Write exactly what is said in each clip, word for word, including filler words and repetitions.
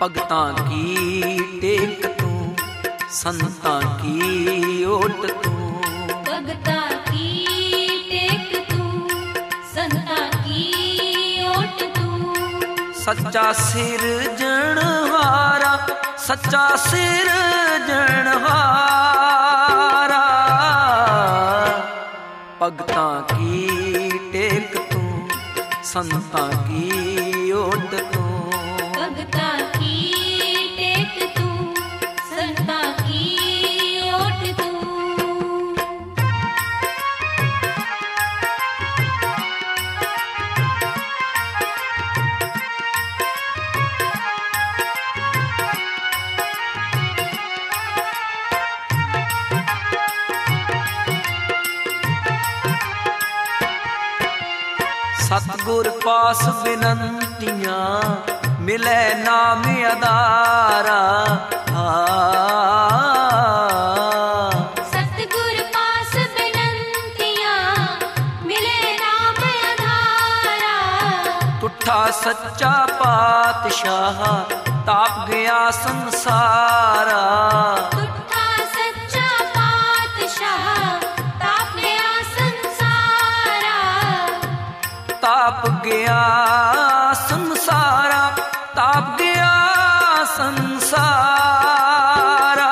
भगतां की टेक तू, संतां की ओट तू। भगतां की टेक तू, संतां की ओट तू। सच्चा सिरजणहारा, सच्चा सिरजणहारा, भगतां की टेक तू, संतां की ओट तू। भगतां की टेक तू, संतां की ओट तू। सतगुर पास बिनंतियां, मिले नाम अदारा। सतगुर पास बिनंतियां, मिले नाम अधारा। तुठा सच्चा पातशाह, ताप गया संसारा। तुठा सच्चा पातशाह, ताप गया संसारा। ताप गया संसारा, ताप गया संसारा।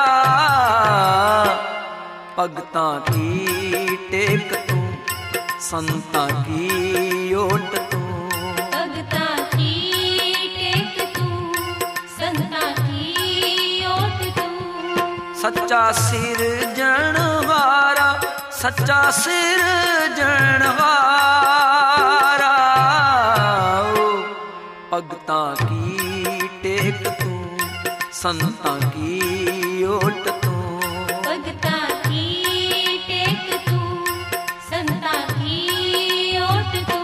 भगतां की टेक तू, संतां की ओट तू। भगतां की टेक तू, संतां की ओट तू। सच्चा सिरजणहारा, सच्चा सिरजणहारा, भगतां की टेक तू, संतां की ओट तू। भगतां की टेक तू, संतां की ओट तू।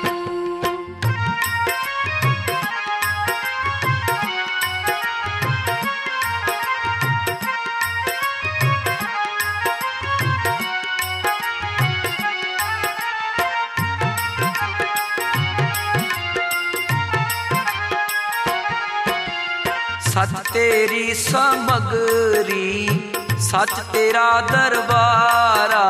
सच तेरी समगरी, सच तेरा दरबारा।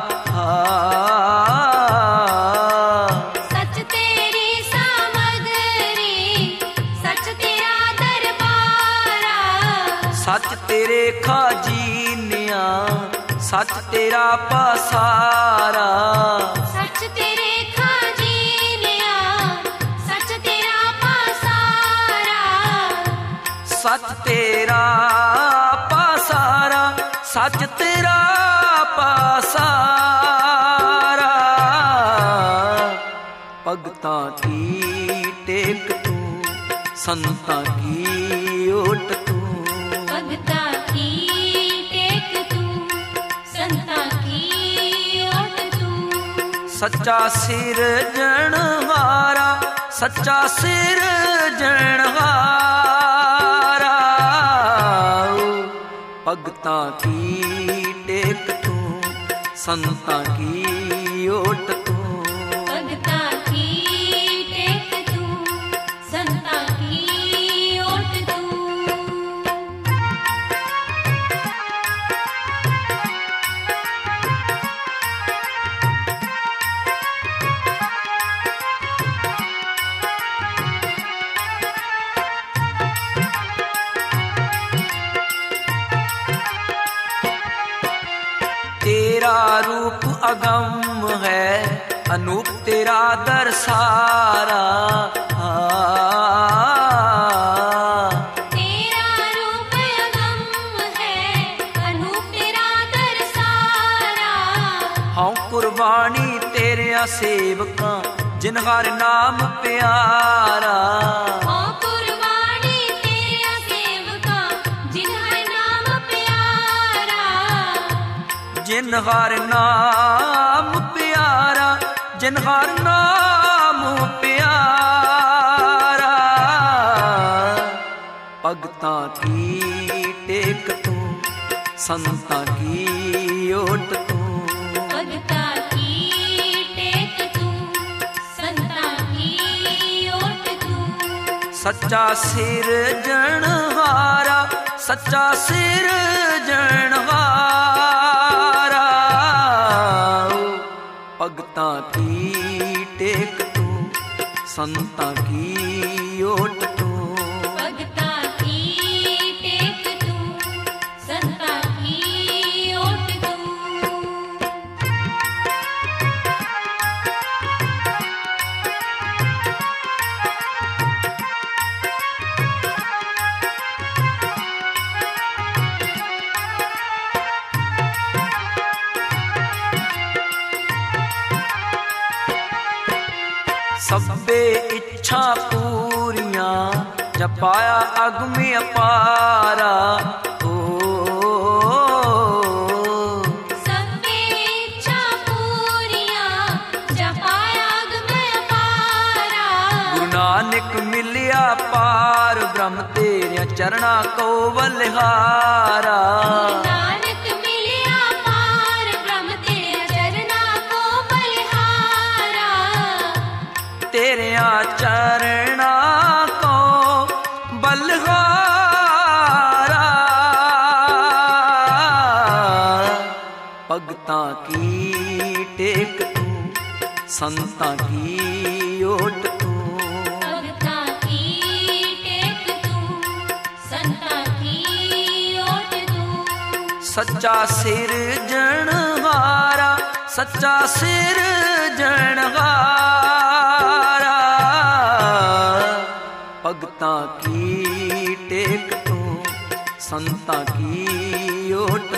सच तेरी सामग्री, सच तेरा दरबारा। सच तेरे खजीनिया, सच तेरा पसारा। सच तेरे खजीनिया, सच तेरा पसारा। सच तेरा पासारा, सच तेरा पासारा। भगतां की टेक तू, संतां की ओट तू। भगतां की टेक तू, संतां की ओट तू। सच्चा सिरजणहारा, सच्चा सिरजणहारा, भगतां की टेक तू, संतां की ओट तू। भगतां की टेक तू, संतां की ओट तू। तेरा रूप अगम है, अनूप तेरा दरसारा। तेरा रूप अगम है, अनूप तेरा दरसारा। हाँ कुर्बानी तेरे सेवकां, जिन हर नाम प्यारा। हाँ कुर्बानी तेरे सेवकां, जिन हर नाम प्यारा। जिन हर नाम प्यारा, जिन हर नाम प्यारा। भगतां की टेक तू, संतां की ओट तू। भगतां की टेक तू, संतां की ओट तू। सच्चा सिरजनहारा, सच्चा सिरजनहारा। भगतां की टेक तू, संतां की ओट तू। भगतां की टेक तू, संतां की ओट तू। सब्बे इच्छा पूरियां जपाया अगम अपारा। ओ सबे इच्छा पूरियां जपाया अगम अपारा। गुरु नानक मिलिया पार ब्रह्म तेरे चरणा को बलिहारा। नानक मिलिया पार ब्रह्म तेरे चरना को बलिहारा। तेरे चरणा को बलिहारा। भगतां की टेक तू, संतां की ओट तू। भगतां की टेक तू, संतां की ओट तू। सच्चा सिरजनहारा, सच्चा सिरजनहारा। भगतां की टेक तू, संतां की ओट